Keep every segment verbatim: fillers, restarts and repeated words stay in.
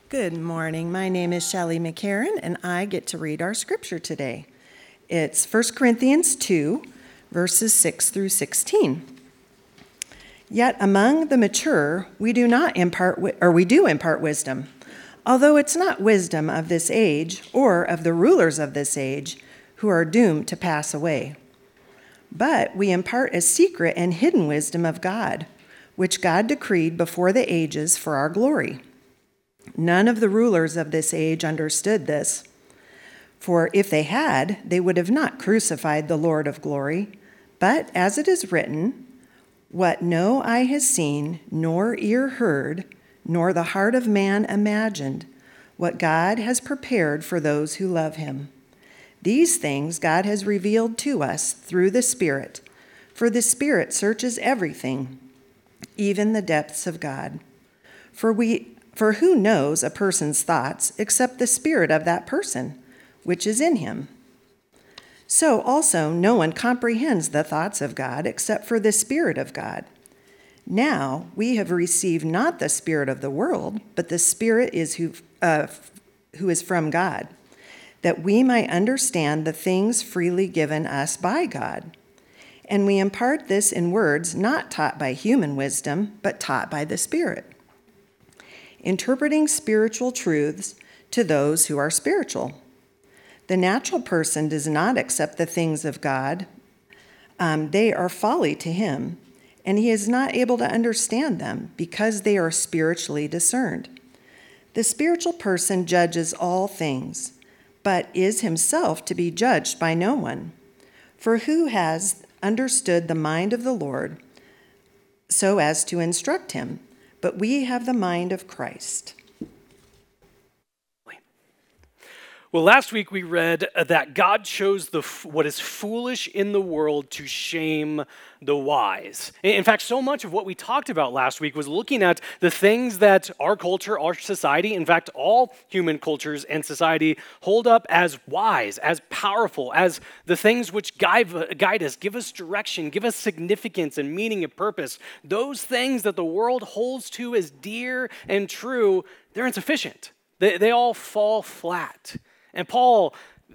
Good morning. My name is Shelley McCarran, and I get to read our scripture today. It's First Corinthians two, verses six through sixteen. Yet among the mature, we do not impart, or we do impart wisdom, although it's not wisdom of this age or of the rulers of this age who are doomed to pass away. But we impart a secret and hidden wisdom of God, which God decreed before the ages for our glory. None of the rulers of this age understood this, for if they had, they would have not crucified the Lord of glory. But as it is written, what no eye has seen, nor ear heard, nor the heart of man imagined, what God has prepared for those who love him. These things God has revealed to us through the Spirit, for the Spirit searches everything, even the depths of God. For we For who knows a person's thoughts except the spirit of that person, which is in him? So also no one comprehends the thoughts of God except for the Spirit of God. Now we have received not the spirit of the world, but the Spirit is who, uh, who is from God, that we might understand the things freely given us by God. And we impart this in words not taught by human wisdom, but taught by the Spirit, interpreting spiritual truths to those who are spiritual. The natural person does not accept the things of God. Um, they are folly to him, and he is not able to understand them because they are spiritually discerned. The spiritual person judges all things, but is himself to be judged by no one. For who has understood the mind of the Lord so as to instruct him? But we have the mind of Christ. Well, last week we read that God chose the what is foolish in the world to shame the wise. In fact, so much of what we talked about last week was looking at the things that our culture, our society, in fact, all human cultures and society hold up as wise, as powerful, as the things which guide, guide us, give us direction, give us significance and meaning and purpose. Those things that the world holds to as dear and true, they're insufficient. They, they all fall flat. And Paul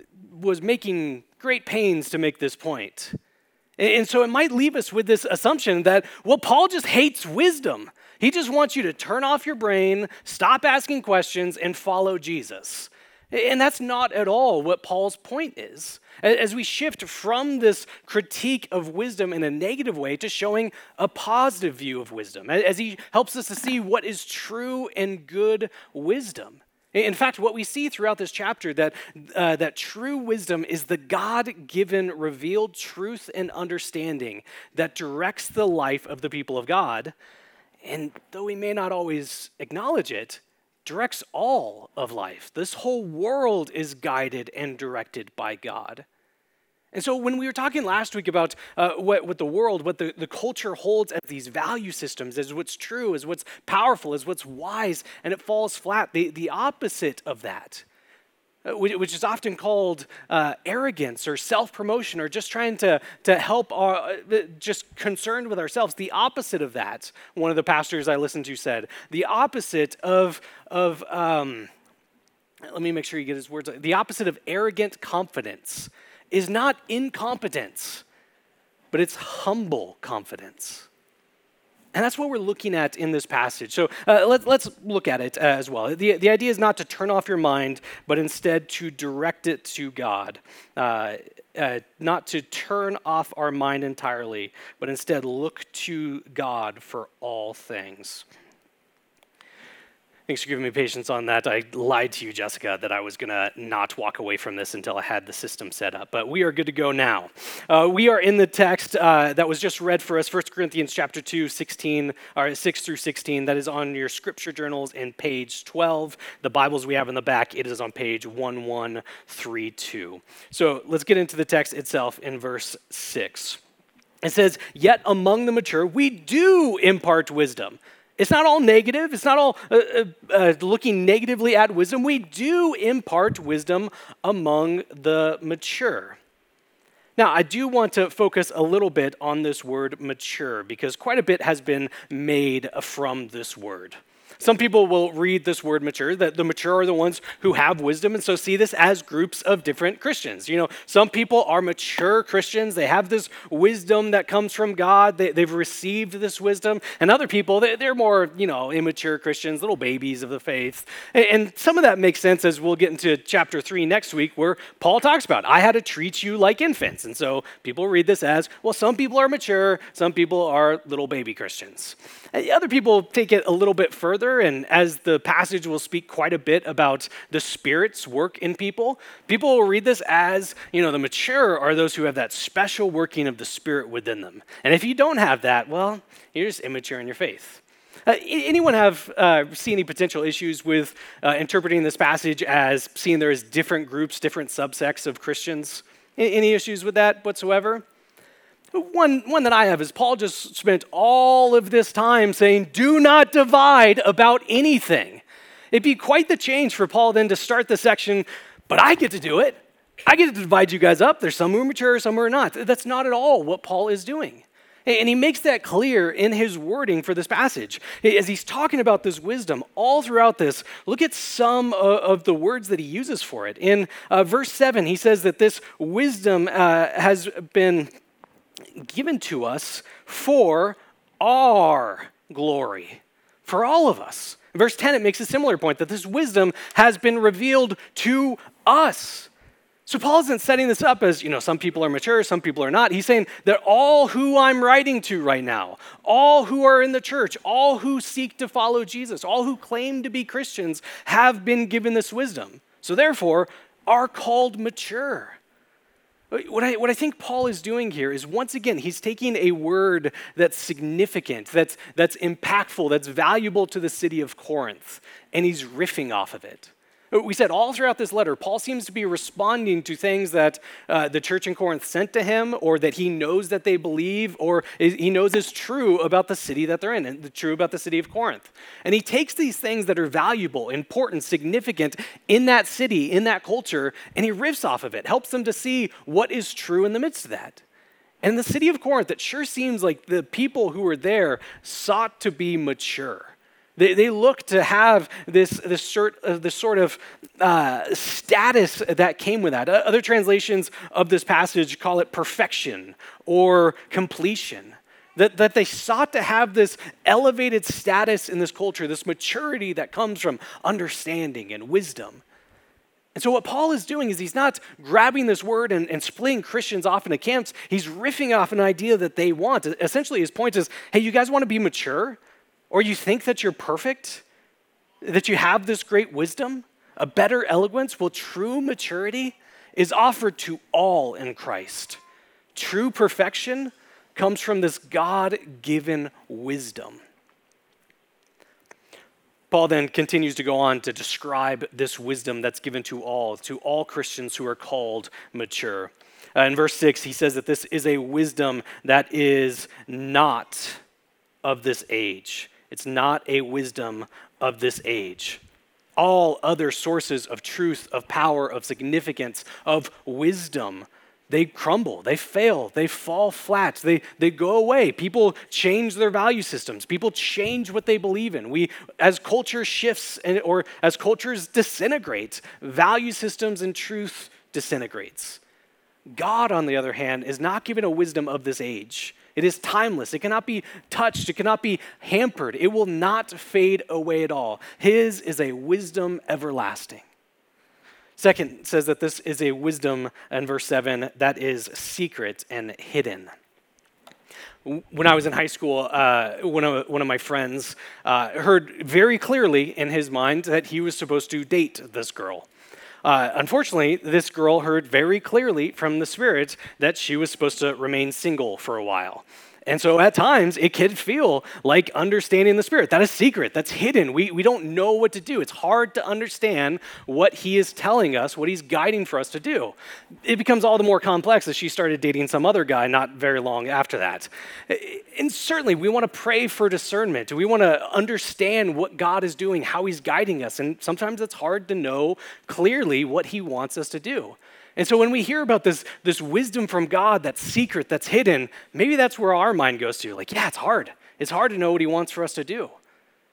was making great pains to make this point. And so it might leave us with this assumption that, well, Paul just hates wisdom. He just wants you to turn off your brain, stop asking questions, and follow Jesus. And that's not at all what Paul's point is. As we shift from this critique of wisdom in a negative way to showing a positive view of wisdom, as he helps us to see what is true and good wisdom. In fact, what we see throughout this chapter, that uh, that true wisdom is the God-given revealed truth and understanding that directs the life of the people of God, and though we may not always acknowledge it, directs all of life. This whole world is guided and directed by God. And so when we were talking last week about uh, what, what the world, what the, the culture holds as these value systems, as what's true, as what's powerful, as what's wise, and it falls flat, the, the opposite of that, uh, which, which is often called uh, arrogance or self-promotion or just trying to, to help, our, uh, just concerned with ourselves, the opposite of that, one of the pastors I listened to said, the opposite of, of um, let me make sure you get his words, the opposite of arrogant confidence is not incompetence, but it's humble confidence. And that's what we're looking at in this passage. So uh, let, let's look at it uh, as well. The, the idea is not to turn off your mind, but instead to direct it to God. Uh, uh, not to turn off our mind entirely, but instead look to God for all things. Thanks for giving me patience on that. I lied to you, Jessica, that I was going to not walk away from this until I had the system set up. But we are good to go now. Uh, we are in the text uh, that was just read for us, First Corinthians chapter two, sixteen, or six through sixteen. That is on your scripture journals in page twelve. The Bibles we have in the back, it is on page eleven thirty-two. So let's get into the text itself in verse six. It says, "Yet among the mature, we do impart wisdom." It's not all negative. It's not all uh, uh, uh, looking negatively at wisdom. We do impart wisdom among the mature. Now, I do want to focus a little bit on this word mature because quite a bit has been made from this word. Some people will read this word mature, that the mature are the ones who have wisdom, and so see this as groups of different Christians. You know, some people are mature Christians. They have this wisdom that comes from God. They, they've received this wisdom. And other people, they, they're more, you know, immature Christians, little babies of the faith. And, and some of that makes sense as we'll get into chapter three next week, where Paul talks about, I had to treat you like infants. And so people read this as, well, some people are mature, some people are little baby Christians. And other people take it a little bit further, and as the passage will speak quite a bit about the Spirit's work in people, people will read this as, you know, the mature are those who have that special working of the Spirit within them. And if you don't have that, well, you're just immature in your faith. Uh, anyone have uh, see any potential issues with uh, interpreting this passage as seeing there as different groups, different subsects of Christians? Any issues with that whatsoever? One, one that I have is Paul just spent all of this time saying, do not divide about anything. It'd be quite the change for Paul then to start the section, but I get to do it. I get to divide you guys up. There's some who are mature, some who are not. That's not at all what Paul is doing. And he makes that clear in his wording for this passage. As he's talking about this wisdom all throughout this, look at some of the words that he uses for it. In uh, verse seven, he says that this wisdom uh, has been given to us for our glory, for all of us. In verse ten, it makes a similar point that this wisdom has been revealed to us. So Paul isn't setting this up as, you know, some people are mature, some people are not. He's saying that all who I'm writing to right now, all who are in the church, all who seek to follow Jesus, all who claim to be Christians have been given this wisdom. So therefore, are called mature. What I, what I think Paul is doing here is, once again, he's taking a word that's significant, that's, that's impactful, that's valuable to the city of Corinth, and he's riffing off of it. We said all throughout this letter, Paul seems to be responding to things that uh, the church in Corinth sent to him, or that he knows that they believe, or is, he knows is true about the city that they're in, and true about the city of Corinth. And he takes these things that are valuable, important, significant in that city, in that culture, and he riffs off of it, helps them to see what is true in the midst of that. And in the city of Corinth, it sure seems like the people who were there sought to be mature. They, they look to have this, this, sort, uh, this sort of uh, status that came with that. Other translations of this passage call it perfection or completion. That, that they sought to have this elevated status in this culture, this maturity that comes from understanding and wisdom. And so what Paul is doing is he's not grabbing this word and, and splitting Christians off into camps. He's riffing off an idea that they want. Essentially, his point is, hey, you guys want to be mature? Or you think that you're perfect, that you have this great wisdom, a better eloquence? Well, true maturity is offered to all in Christ. True perfection comes from this God-given wisdom. Paul then continues to go on to describe this wisdom that's given to all, to all Christians who are called mature. Uh, in verse six, he says that this is a wisdom that is not of this age. It's not a wisdom of this age. All other sources of truth, of power, of significance, of wisdom, they crumble, they fail, they fall flat, they, they go away. People change their value systems. People change what they believe in. We, as culture shifts and, or as cultures disintegrate, value systems and truth disintegrates. God, on the other hand, is not given a wisdom of this age. It is timeless. It cannot be touched. It cannot be hampered. It will not fade away at all. His is a wisdom everlasting. Second, says that this is a wisdom, in verse seven, that is secret and hidden. When I was in high school, uh, one, of, one of my friends uh, heard very clearly in his mind that he was supposed to date this girl. Uh, unfortunately, this girl heard very clearly from the Spirit that she was supposed to remain single for a while. And so at times, it can feel like understanding the Spirit. That is secret. That's hidden. We, we don't know what to do. It's hard to understand what he is telling us, what he's guiding for us to do. It becomes all the more complex as she started dating some other guy not very long after that. And certainly, we want to pray for discernment. We want to understand what God is doing, how he's guiding us. And sometimes it's hard to know clearly what he wants us to do. And so when we hear about this, this wisdom from God that's secret, that's hidden, maybe that's where our mind goes to. Like, yeah, it's hard. It's hard to know what he wants for us to do.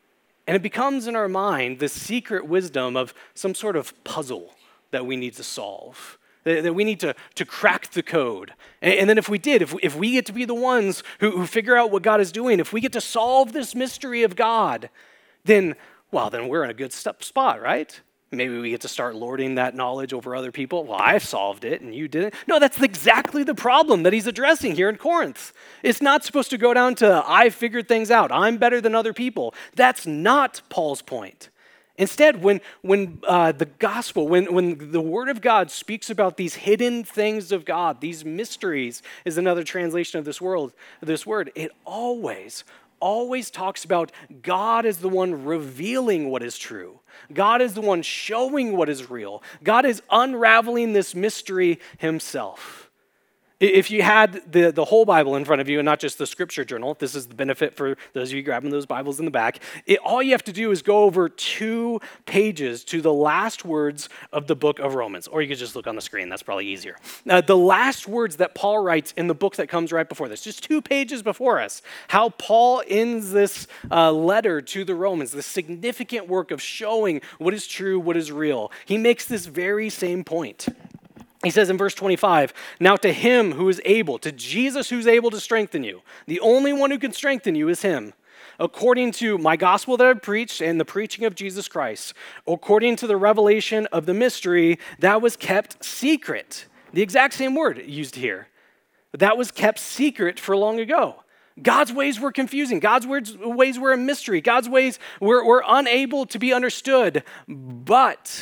And it becomes in our mind the secret wisdom of some sort of puzzle that we need to solve, that, that we need to, to crack the code. And, and then if we did, if we, if we get to be the ones who, who figure out what God is doing, if we get to solve this mystery of God, then, well, then we're in a good st- spot, right? Maybe we get to start lording that knowledge over other people. Well, I've solved it and you didn't. No, that's exactly the problem that he's addressing here in Corinth. It's not supposed to go down to, I figured things out, I'm better than other people. That's not Paul's point. Instead, when, when uh, the gospel, when, when the word of God speaks about these hidden things of God, these mysteries is another translation of this, world, this word, it always, always talks about God as the one revealing what is true. God is the one showing what is real. God is unraveling this mystery himself. If you had the, the whole Bible in front of you and not just the scripture journal, this is the benefit for those of you grabbing those Bibles in the back, it, all you have to do is go over two pages to the last words of the book of Romans, or you could just look on the screen, that's probably easier. Uh, the last words that Paul writes in the book that comes right before this, just two pages before us, how Paul ends this uh, letter to the Romans, the significant work of showing what is true, what is real. He makes this very same point. He says in verse twenty-five, now to him who is able, to Jesus who's able to strengthen you, the only one who can strengthen you is him, according to my gospel that I've preached and the preaching of Jesus Christ, according to the revelation of the mystery that was kept secret. The exact same word used here. That was kept secret for long ago. God's ways were confusing. God's ways were a mystery. God's ways were, were unable to be understood, but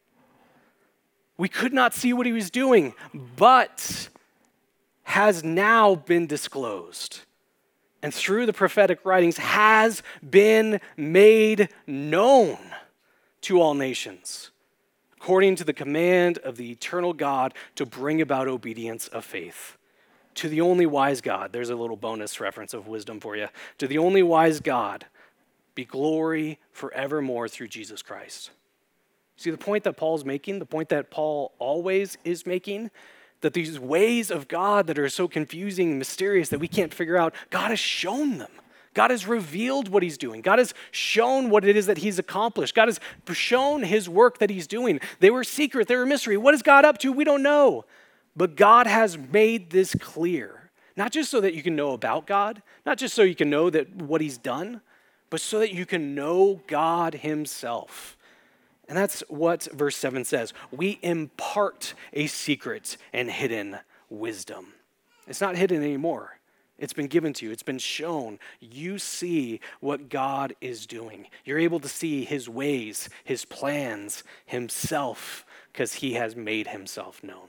we could not see what he was doing, but has now been disclosed. And through the prophetic writings has been made known to all nations, according to the command of the eternal God to bring about obedience of faith. To the only wise God, there's a little bonus reference of wisdom for you. To the only wise God be glory forevermore through Jesus Christ. See the point that Paul's making, the point that Paul always is making, that these ways of God that are so confusing and mysterious that we can't figure out, God has shown them. God has revealed what he's doing. God has shown what it is that he's accomplished. God has shown his work that he's doing. They were secret, they were mystery. What is God up to? We don't know. But God has made this clear, not just so that you can know about God, not just so you can know that what he's done, but so that you can know God himself. And that's what verse seven says. We impart a secret and hidden wisdom. It's not hidden anymore. It's been given to you. It's been shown. You see what God is doing. You're able to see his ways, his plans, himself, because he has made himself known.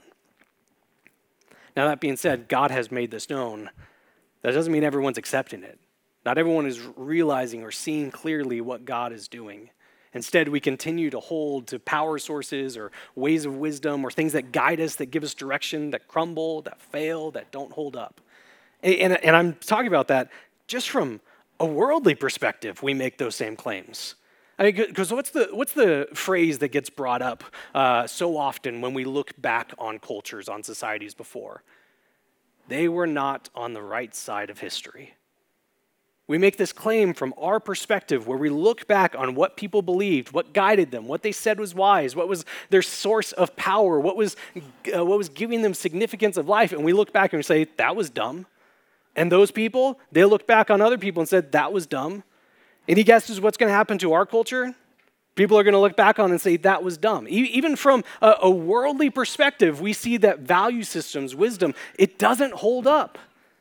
Now, that being said, God has made this known. That doesn't mean everyone's accepting it. Not everyone is realizing or seeing clearly what God is doing. Instead, we continue to hold to power sources or ways of wisdom or things that guide us, that give us direction, that crumble, that fail, that don't hold up. And, and, and I'm talking about that just from a worldly perspective, we make those same claims. I mean, because what's the, what's the phrase that gets brought up uh, so often when we look back on cultures, on societies before? They were not on the right side of history. We make this claim from our perspective where we look back on what people believed, what guided them, what they said was wise, what was their source of power, what was, uh, what was giving them significance of life, and we look back and we say, that was dumb. And those people, they look back on other people and said, that was dumb. Any guesses what's going to happen to our culture? People are going to look back on and say, that was dumb. E- even from a, a worldly perspective, we see that value systems, wisdom, it doesn't hold up.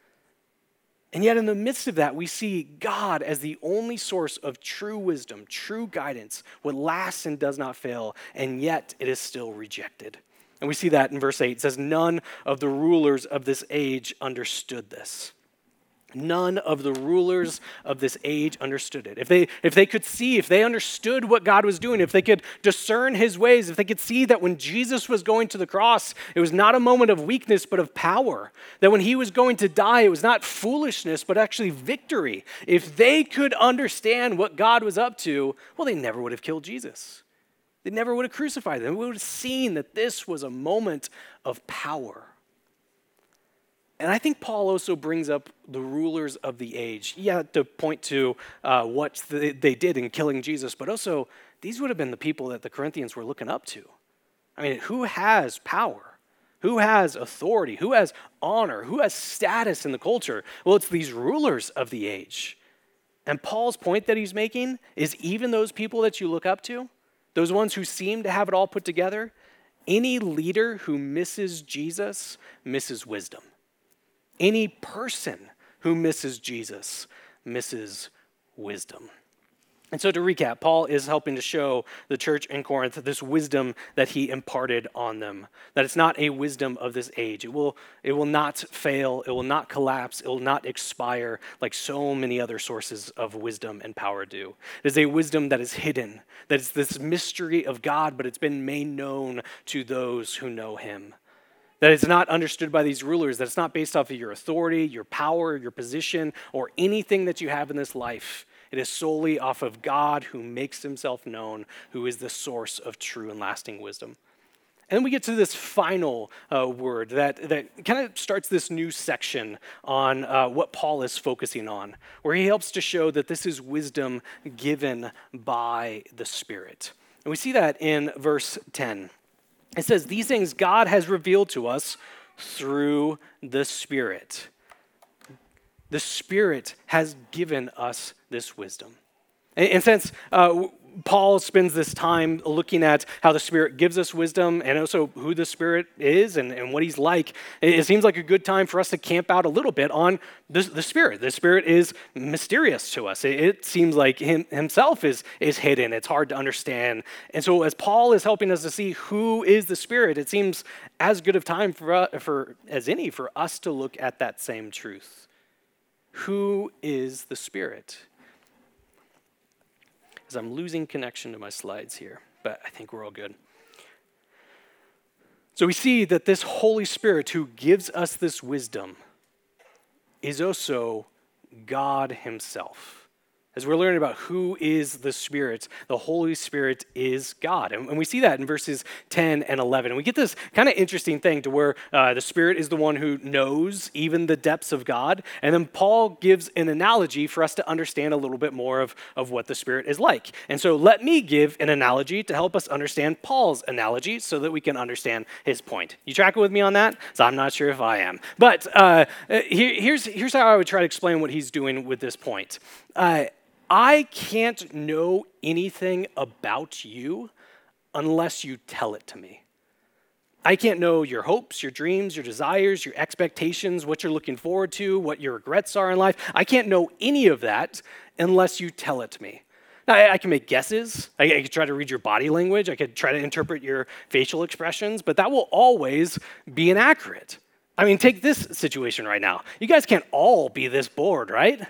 And yet in the midst of that, we see God as the only source of true wisdom, true guidance, what lasts and does not fail, and yet it is still rejected. And we see that in verse eight. It says, none of the rulers of this age understood this. None of the rulers of this age understood it. If they, if they could see, if they understood what God was doing, if they could discern his ways, if they could see that when Jesus was going to the cross, it was not a moment of weakness, but of power. That when he was going to die, it was not foolishness, but actually victory. If they could understand what God was up to, well, they never would have killed Jesus. They never would have crucified him. We would have seen that this was a moment of power. And I think Paul also brings up the rulers of the age. Yeah, to point to uh, what they, they did in killing Jesus, but also these would have been the people that the Corinthians were looking up to. I mean, who has power? Who has authority? Who has honor? Who has status in the culture? Well, it's these rulers of the age. And Paul's point that he's making is even those people that you look up to, those ones who seem to have it all put together, any leader who misses Jesus misses wisdom. Any person who misses Jesus misses wisdom. And so to recap, Paul is helping to show the church in Corinth this wisdom that he imparted on them, that it's not a wisdom of this age. It will, it will not fail, it will not collapse, it will not expire like so many other sources of wisdom and power do. It is a wisdom that is hidden, that is this mystery of God, but it's been made known to those who know him. That it's not understood by these rulers, that it's not based off of your authority, your power, your position, or anything that you have in this life. It is solely off of God who makes himself known, who is the source of true and lasting wisdom. And then we get to this final uh, word that, that kind of starts this new section on uh, what Paul is focusing on, where he helps to show that this is wisdom given by the Spirit. And we see that in verse ten. It says, these things God has revealed to us through the Spirit. The Spirit has given us this wisdom. And, and since uh, Paul spends this time looking at how the Spirit gives us wisdom and also who the Spirit is and, and what he's like, it, it seems like a good time for us to camp out a little bit on the, the Spirit. The Spirit is mysterious to us. It, it seems like him, himself is, is hidden. It's hard to understand. And so as Paul is helping us to see who is the Spirit, it seems as good of time for, uh, for as any for us to look at that same truth. Who is the Spirit? As I'm losing connection to my slides here, but I think we're all good. So we see that this Holy Spirit who gives us this wisdom is also God himself. As we're learning about who is the Spirit, the Holy Spirit is God. And, and we see that in verses ten and eleven. And we get this kind of interesting thing to where uh, the Spirit is the one who knows even the depths of God. And then Paul gives an analogy for us to understand a little bit more of, of what the Spirit is like. And so let me give an analogy to help us understand Paul's analogy so that we can understand his point. You tracking with me on that? So I'm not sure if I am. But uh, here, here's, here's how I would try to explain what he's doing with this point. Uh, I can't know anything about you unless you tell it to me. I can't know your hopes, your dreams, your desires, your expectations, what you're looking forward to, what your regrets are in life. I can't know any of that unless you tell it to me. Now, I, I can make guesses. I, I could try to read your body language. I could try to interpret your facial expressions, but that will always be inaccurate. I mean, take this situation right now. You guys can't all be this bored, right?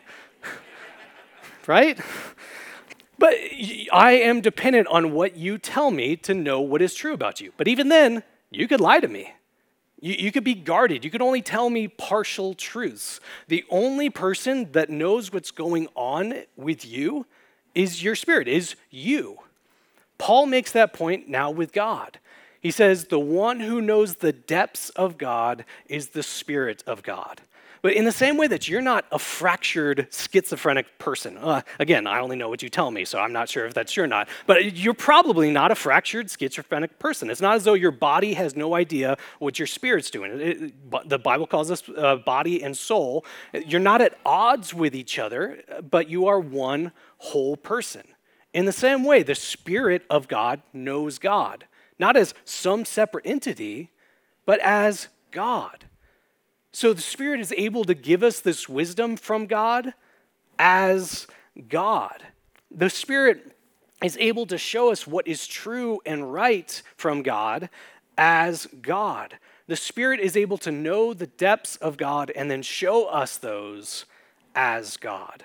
Right? But I am dependent on what you tell me to know what is true about you. But even then, you could lie to me. You, you could be guarded. You could only tell me partial truths. The only person that knows what's going on with you is your Spirit, is you. Paul makes that point now with God. He says, the one who knows the depths of God is the Spirit of God. But in the same way that you're not a fractured schizophrenic person, uh, again, I only know what you tell me, so I'm not sure if that's true or not, but you're probably not a fractured schizophrenic person. It's not as though your body has no idea what your spirit's doing. It, it, the Bible calls us uh, body and soul. You're not at odds with each other, but you are one whole person. In the same way, the Spirit of God knows God, not as some separate entity, but as God. So the Spirit is able to give us this wisdom from God as God. The Spirit is able to show us what is true and right from God as God. The Spirit is able to know the depths of God and then show us those as God.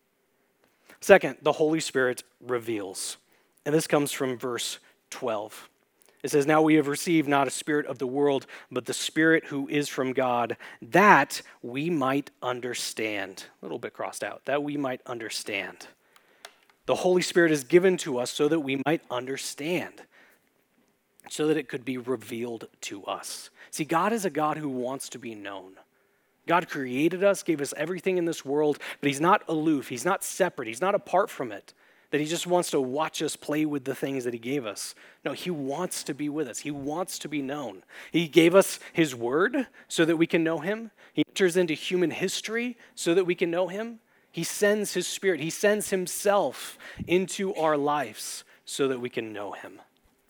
Second, the Holy Spirit reveals. And this comes from verse twelve. It says, now we have received not a spirit of the world, but the Spirit who is from God, that we might understand. A little bit crossed out. That we might understand. The Holy Spirit is given to us so that we might understand, so that it could be revealed to us. See, God is a God who wants to be known. God created us, gave us everything in this world, but he's not aloof. He's not separate. He's not apart from it, that he just wants to watch us play with the things that he gave us. No, he wants to be with us. He wants to be known. He gave us his word so that we can know him. He enters into human history so that we can know him. He sends his spirit. He sends himself into our lives so that we can know him.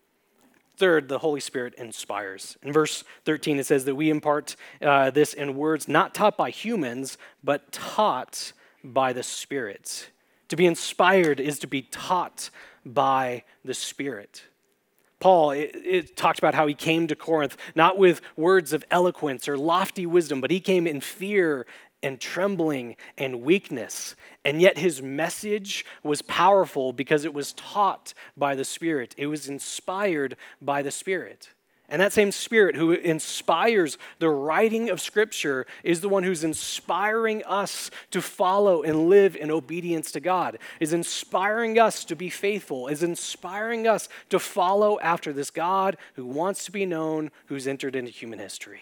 Third, the Holy Spirit inspires. In verse thirteen, it says that we impart uh, this in words not taught by humans, but taught by the Spirit. To be inspired is to be taught by the Spirit. Paul, it, it talked about how he came to Corinth, not with words of eloquence or lofty wisdom, but he came in fear and trembling and weakness. And yet his message was powerful because it was taught by the Spirit. It was inspired by the Spirit. And that same Spirit who inspires the writing of Scripture is the one who's inspiring us to follow and live in obedience to God, is inspiring us to be faithful, is inspiring us to follow after this God who wants to be known, who's entered into human history.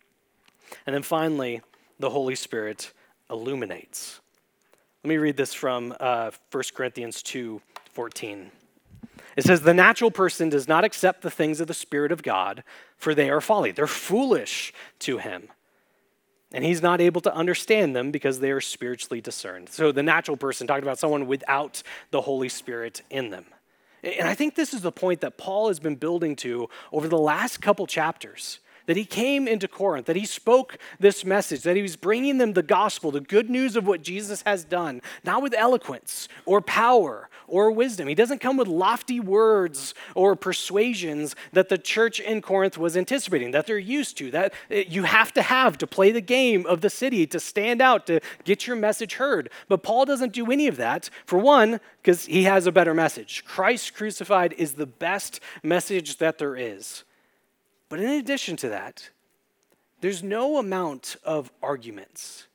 And then finally, the Holy Spirit illuminates. Let me read this from uh, First Corinthians two fourteen. It says, "The natural person does not accept the things of the Spirit of God, for they are folly. They're foolish to him. And he's not able to understand them because they are spiritually discerned." So the natural person, talking about someone without the Holy Spirit in them. And I think this is the point that Paul has been building to over the last couple chapters. That he came into Corinth, that he spoke this message, that he was bringing them the gospel, the good news of what Jesus has done, not with eloquence or power or wisdom. He doesn't come with lofty words or persuasions that the church in Corinth was anticipating, that they're used to, that you have to have to play the game of the city, to stand out, to get your message heard. But Paul doesn't do any of that. For one, because he has a better message. Christ crucified is the best message that there is. But in addition to that, there's no amount of arguments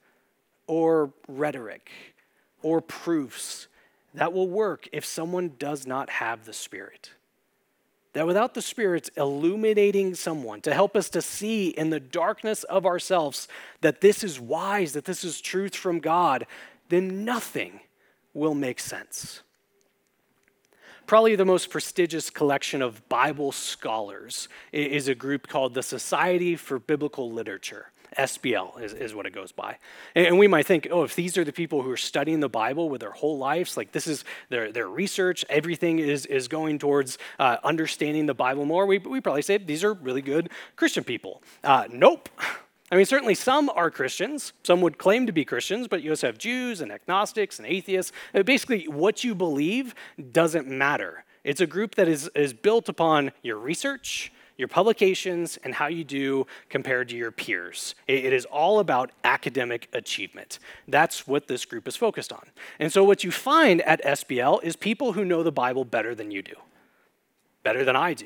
or rhetoric or proofs that will work if someone does not have the Spirit. That without the Spirit illuminating someone to help us to see in the darkness of ourselves that this is wise, that this is truth from God, then nothing will make sense. Probably the most prestigious collection of Bible scholars is a group called the Society for Biblical Literature. S B L is, is what it goes by. And we might think, oh, if these are the people who are studying the Bible with their whole lives, like this is their, their research, everything is, is going towards uh, understanding the Bible more, we, we probably say these are really good Christian people. Uh, nope. I mean, certainly some are Christians. Some would claim to be Christians, but you also have Jews and agnostics and atheists. Basically, what you believe doesn't matter. It's a group that is, is built upon your research, your publications, and how you do compared to your peers. It, it is all about academic achievement. That's what this group is focused on. And so what you find at S B L is people who know the Bible better than you do, better than I do.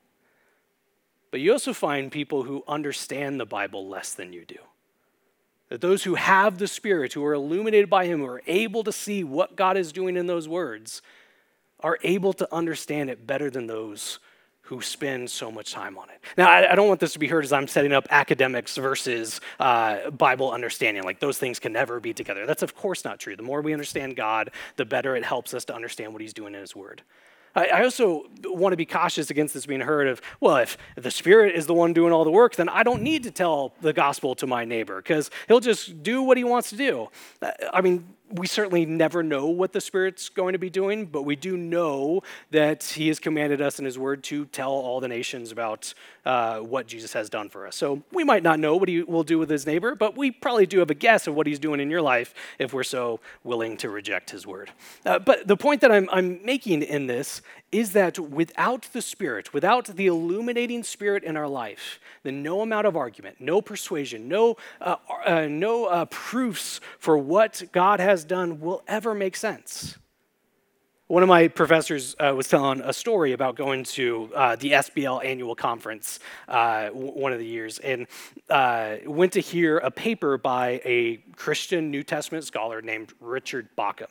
But you also find people who understand the Bible less than you do. That those who have the Spirit, who are illuminated by Him, who are able to see what God is doing in those words, are able to understand it better than those who spend so much time on it. Now, I, I don't want this to be heard as I'm setting up academics versus uh, Bible understanding. Like those things can never be together. That's of course not true. The more we understand God, the better it helps us to understand what He's doing in His Word. I also want to be cautious against this being heard of, well, if the Spirit is the one doing all the work, then I don't need to tell the gospel to my neighbor because he'll just do what he wants to do. I mean, we certainly never know what the Spirit's going to be doing, but we do know that He has commanded us in His Word to tell all the nations about uh, what Jesus has done for us. So we might not know what He will do with His neighbor, but we probably do have a guess of what He's doing in your life if we're so willing to reject His Word. Uh, but the point that I'm, I'm making in this is that without the Spirit, without the illuminating Spirit in our life, then no amount of argument, no persuasion, no, uh, uh, no uh, proofs for what God has done will ever make sense. One of my professors uh, was telling a story about going to uh, the S B L annual conference uh, w- one of the years and uh, went to hear a paper by a Christian New Testament scholar named Richard Bauckham.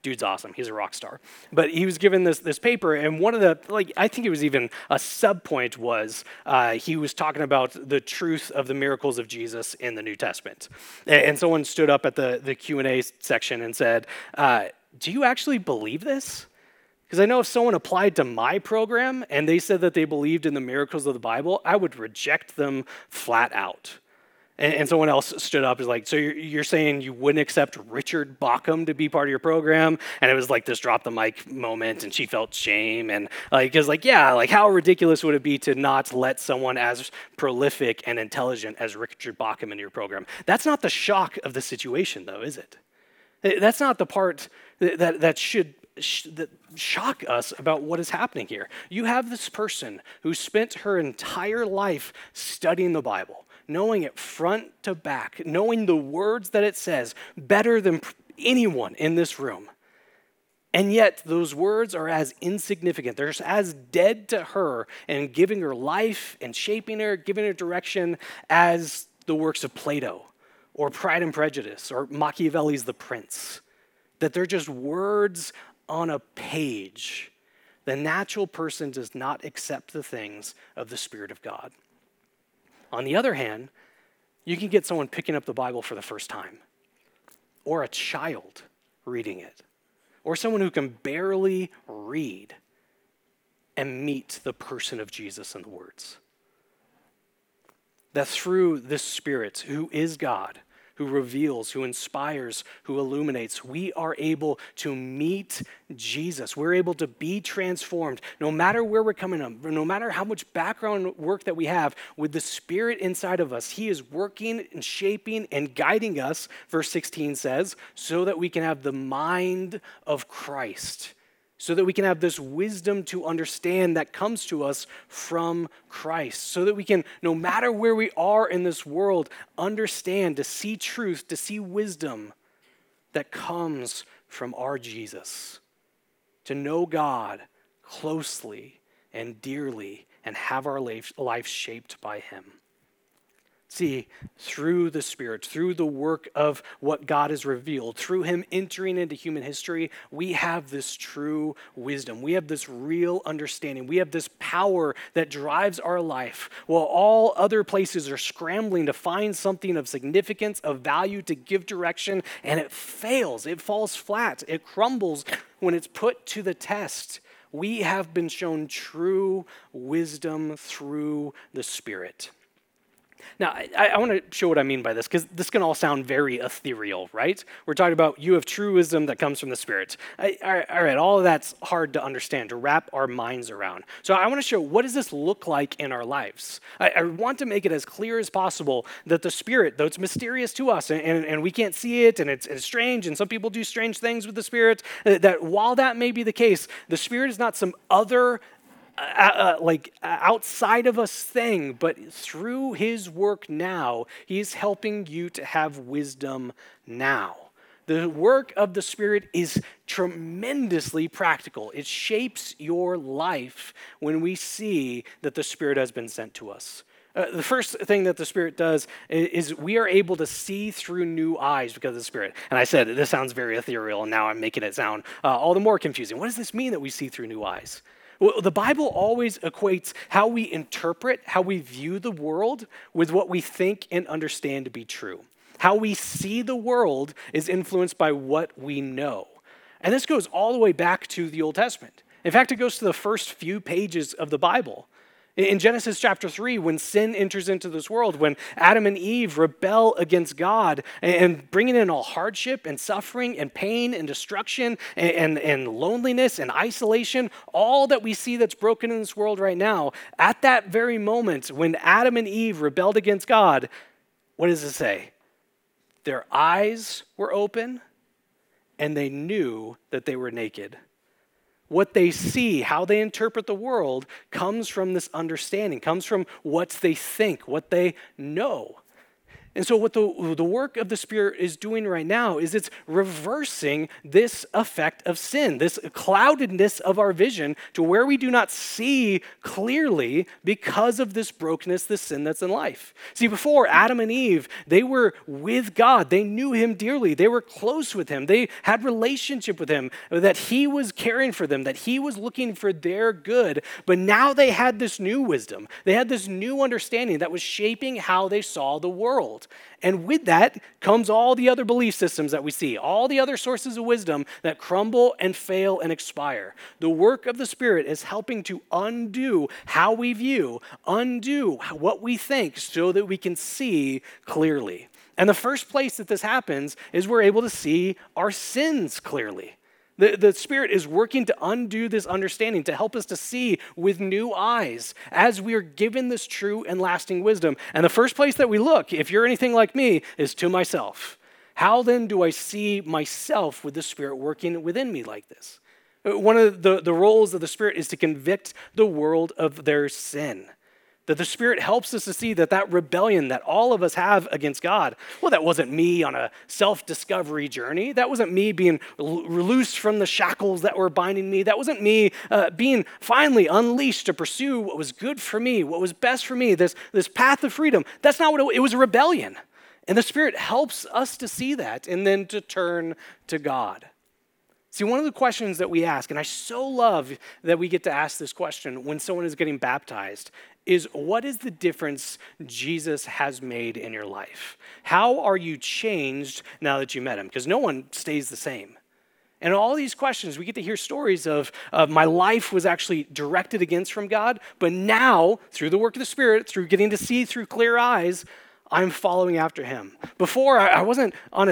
Dude's awesome. He's a rock star. But he was given this this paper, and one of the, like, I think it was even a sub-point was uh, he was talking about the truth of the miracles of Jesus in the New Testament. And, and someone stood up at the, the Q and A section and said, uh, do you actually believe this? Because I know if someone applied to my program and they said that they believed in the miracles of the Bible, I would reject them flat out. And, and someone else stood up and was like, so you're, you're saying you wouldn't accept Richard Bauckham to be part of your program? And it was like this drop the mic moment, and she felt shame. And like, because like, yeah, like how ridiculous would it be to not let someone as prolific and intelligent as Richard Bauckham into your program? That's not the shock of the situation, though, is it? That's not the part that, that, that should sh- that shock us about what is happening here. You have this person who spent her entire life studying the Bible, knowing it front to back, knowing the words that it says better than anyone in this room. And yet those words are as insignificant. They're as dead to her and giving her life and shaping her, giving her direction as the works of Plato or Pride and Prejudice or Machiavelli's The Prince. That they're just words on a page. The natural person does not accept the things of the Spirit of God. On the other hand, you can get someone picking up the Bible for the first time, or a child reading it, or someone who can barely read and meet the person of Jesus in the words. That through this Spirit, who is God, who reveals, who inspires, who illuminates, we are able to meet Jesus. We're able to be transformed no matter where we're coming from, no matter how much background work that we have. With the Spirit inside of us, He is working and shaping and guiding us, verse sixteen says, so that we can have the mind of Christ. So that we can have this wisdom to understand that comes to us from Christ. So that we can, no matter where we are in this world, understand, to see truth, to see wisdom that comes from our Jesus. To know God closely and dearly and have our life, life shaped by Him. See, through the Spirit, through the work of what God has revealed, through Him entering into human history, we have this true wisdom. We have this real understanding. We have this power that drives our life. While all other places are scrambling to find something of significance, of value, to give direction, and it fails. It falls flat. It crumbles when it's put to the test. We have been shown true wisdom through the Spirit. Now, I, I want to show what I mean by this, because this can all sound very ethereal, right? We're talking about you have true wisdom that comes from the Spirit. I, all, right, all right, all of that's hard to understand, to wrap our minds around. So I want to show, what does this look like in our lives? I, I want to make it as clear as possible that the Spirit, though it's mysterious to us, and, and, and we can't see it, and it's, it's strange, and some people do strange things with the Spirit, that while that may be the case, the Spirit is not some other Uh, uh, like uh, outside of us thing, but through His work now, He's helping you to have wisdom now. The work of the Spirit is tremendously practical. It shapes your life when we see that the Spirit has been sent to us. Uh, the first thing that the Spirit does is, is we are able to see through new eyes because of the Spirit. And I said, this sounds very ethereal, and now I'm making it sound uh, all the more confusing. What does this mean that we see through new eyes? Well, the Bible always equates how we interpret, how we view the world with what we think and understand to be true. How we see the world is influenced by what we know. And this goes all the way back to the Old Testament. In fact, it goes to the first few pages of the Bible. In Genesis chapter three, when sin enters into this world, when Adam and Eve rebel against God and bringing in all hardship and suffering and pain and destruction and, and, and loneliness and isolation, all that we see that's broken in this world right now, at that very moment when Adam and Eve rebelled against God, what does it say? Their eyes were open and they knew that they were naked. What they see, how they interpret the world, comes from this understanding, comes from what they think, what they know. And so what the, the work of the Spirit is doing right now is it's reversing this effect of sin, this cloudedness of our vision to where we do not see clearly because of this brokenness, this sin that's in life. See, before Adam and Eve, they were with God. They knew him dearly. They were close with him. They had relationship with him, that he was caring for them, that he was looking for their good. But now they had this new wisdom. They had this new understanding that was shaping how they saw the world. And with that comes all the other belief systems that we see, all the other sources of wisdom that crumble and fail and expire. The work of the Spirit is helping to undo how we view, undo what we think so that we can see clearly. And the first place that this happens is we're able to see our sins clearly. The, the Spirit is working to undo this understanding, to help us to see with new eyes as we are given this true and lasting wisdom. And the first place that we look, if you're anything like me, is to myself. How then do I see myself with the Spirit working within me like this? One of the, the roles of the Spirit is to convict the world of their sin. That the Spirit helps us to see that that rebellion that all of us have against God, well, that wasn't me on a self-discovery journey. That wasn't me being loosed from the shackles that were binding me. That wasn't me uh, being finally unleashed to pursue what was good for me, what was best for me, this, this path of freedom. That's not what it was. It was a rebellion. And the Spirit helps us to see that and then to turn to God. See, one of the questions that we ask, and I so love that we get to ask this question when someone is getting baptized, is what is the difference Jesus has made in your life? How are you changed now that you met him? Because no one stays the same. And all these questions, we get to hear stories of, of my life was actually directed against from God, but now, through the work of the Spirit, through getting to see through clear eyes, I'm following after him. Before, I wasn't on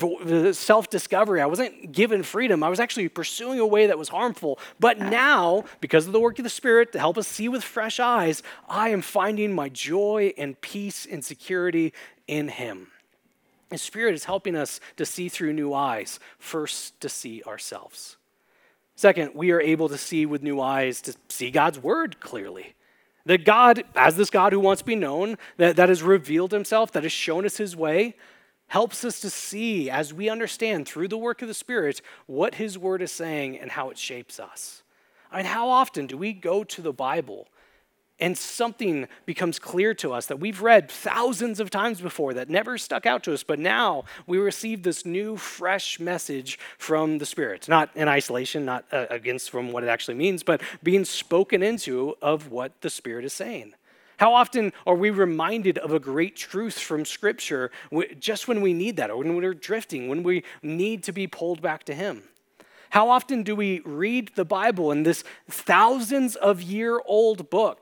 a self-discovery. I wasn't given freedom. I was actually pursuing a way that was harmful. But now, because of the work of the Spirit to help us see with fresh eyes, I am finding my joy and peace and security in him. The Spirit is helping us to see through new eyes, first to see ourselves. Second, we are able to see with new eyes, to see God's word clearly. That God, as this God who wants to be known, that, that has revealed himself, that has shown us his way, helps us to see as we understand through the work of the Spirit what his word is saying and how it shapes us. I mean, how often do we go to the Bible and something becomes clear to us that we've read thousands of times before that never stuck out to us, but now we receive this new, fresh message from the Spirit. Not in isolation, not uh, against from what it actually means, but being spoken into of what the Spirit is saying. How often are we reminded of a great truth from Scripture just when we need that, or when we're drifting, when we need to be pulled back to him? How often do we read the Bible and this thousands of year old book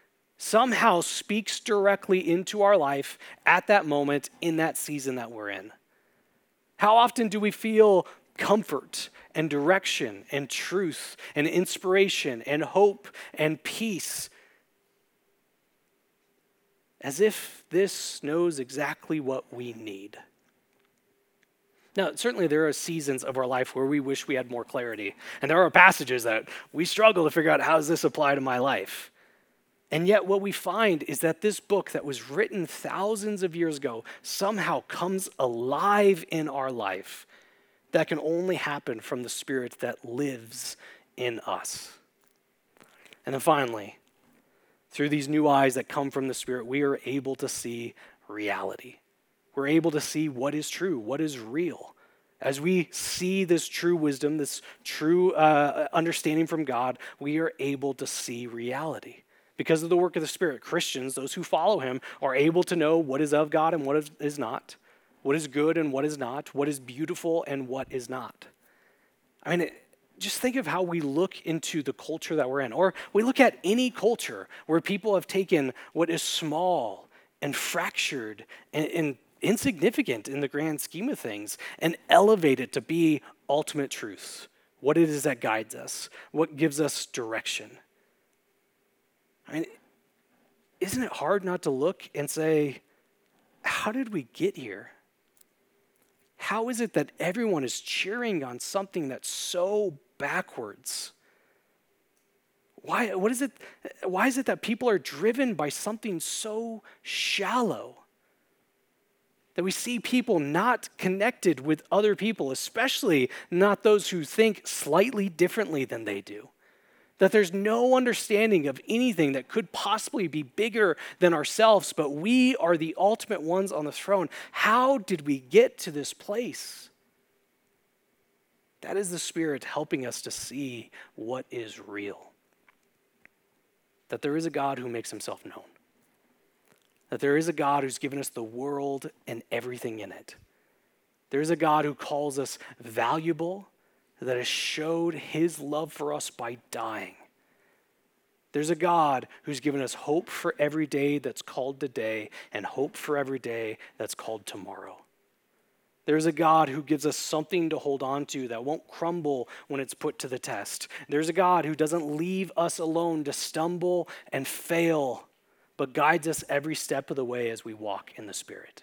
somehow speaks directly into our life at that moment in that season that we're in? How often do we feel comfort and direction and truth and inspiration and hope and peace as if this knows exactly what we need? Now, certainly there are seasons of our life where we wish we had more clarity. And there are passages that we struggle to figure out, how does this apply to my life? And yet what we find is that this book that was written thousands of years ago somehow comes alive in our life. That can only happen from the Spirit that lives in us. And then finally, through these new eyes that come from the Spirit, we are able to see reality. We're able to see what is true, what is real. As we see this true wisdom, this true uh, understanding from God, we are able to see reality. Because of the work of the Spirit, Christians, those who follow him, are able to know what is of God and what is not, what is good and what is not, what is beautiful and what is not. I mean, it, just think of how we look into the culture that we're in, or we look at any culture where people have taken what is small and fractured and, and insignificant in the grand scheme of things and elevate it to be ultimate truth, what it is that guides us, what gives us direction. I mean, isn't it hard not to look and say, how did we get here? How is it that everyone is cheering on something that's so backwards? Why, what is it, why is it that people are driven by something so shallow? That we see people not connected with other people, especially not those who think slightly differently than they do. That there's no understanding of anything that could possibly be bigger than ourselves, but we are the ultimate ones on the throne. How did we get to this place? That is the Spirit helping us to see what is real. That there is a God who makes himself known. That there is a God who's given us the world and everything in it. There is a God who calls us valuable, that has showed his love for us by dying. There's a God who's given us hope for every day that's called today and hope for every day that's called tomorrow. There's a God who gives us something to hold on to that won't crumble when it's put to the test. There's a God who doesn't leave us alone to stumble and fail, but guides us every step of the way as we walk in the Spirit.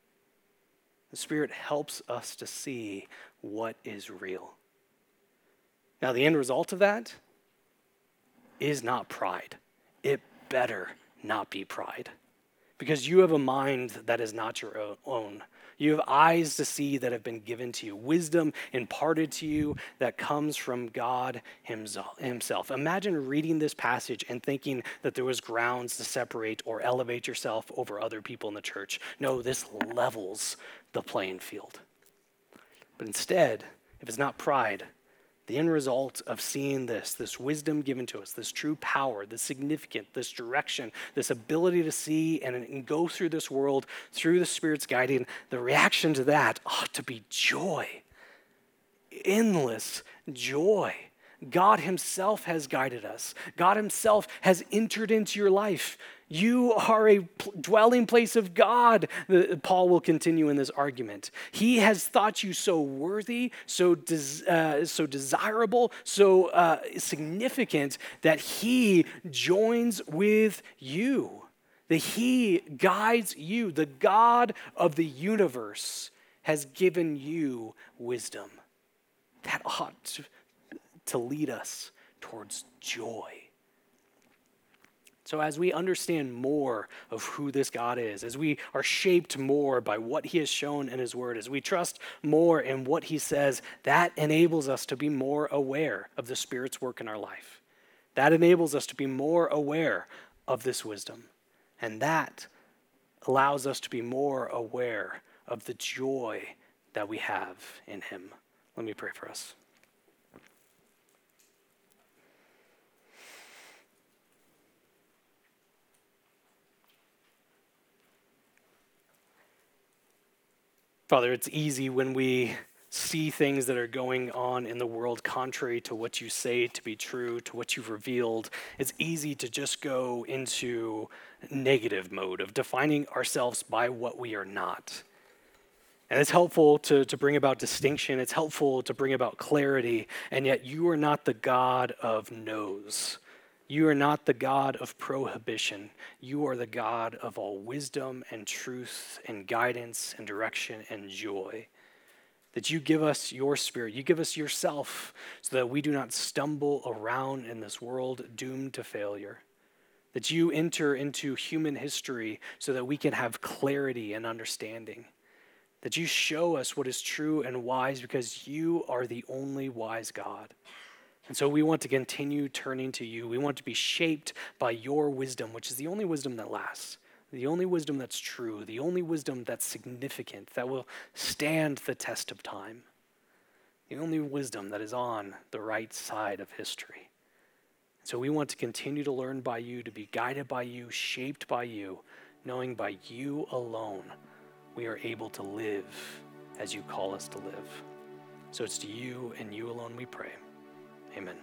The Spirit helps us to see what is real. Now, the end result of that is not pride. It better not be pride. Because you have a mind that is not your own. You have eyes to see that have been given to you, wisdom imparted to you that comes from God himself. Imagine reading this passage and thinking that there was grounds to separate or elevate yourself over other people in the church. No, this levels the playing field. But instead, if it's not pride, the end result of seeing this, this wisdom given to us, this true power, this significance, this direction, this ability to see and, and go through this world through the Spirit's guiding, the reaction to that ought to be joy. Endless joy. God himself has guided us. God himself has entered into your life. You are a dwelling place of God, Paul will continue in this argument. He has thought you so worthy, so des- uh, so desirable, so uh, significant that he joins with you, that he guides you. The God of the universe has given you wisdom. That ought to, to lead us towards joy. So as we understand more of who this God is, as we are shaped more by what he has shown in his word, as we trust more in what he says, that enables us to be more aware of the Spirit's work in our life. That enables us to be more aware of this wisdom. And that allows us to be more aware of the joy that we have in him. Let me pray for us. Father, it's easy when we see things that are going on in the world contrary to what you say to be true, to what you've revealed. It's easy to just go into negative mode of defining ourselves by what we are not. And it's helpful to, to bring about distinction. It's helpful to bring about clarity. And yet you are not the God of no's. You are not the God of prohibition. You are the God of all wisdom and truth and guidance and direction and joy. That you give us your Spirit, you give us yourself so that we do not stumble around in this world doomed to failure. That you enter into human history so that we can have clarity and understanding. That you show us what is true and wise because you are the only wise God. And so we want to continue turning to you. We want to be shaped by your wisdom, which is the only wisdom that lasts, the only wisdom that's true, the only wisdom that's significant, that will stand the test of time, the only wisdom that is on the right side of history. So we want to continue to learn by you, to be guided by you, shaped by you, knowing by you alone we are able to live as you call us to live. So it's to you and you alone we pray. Amen.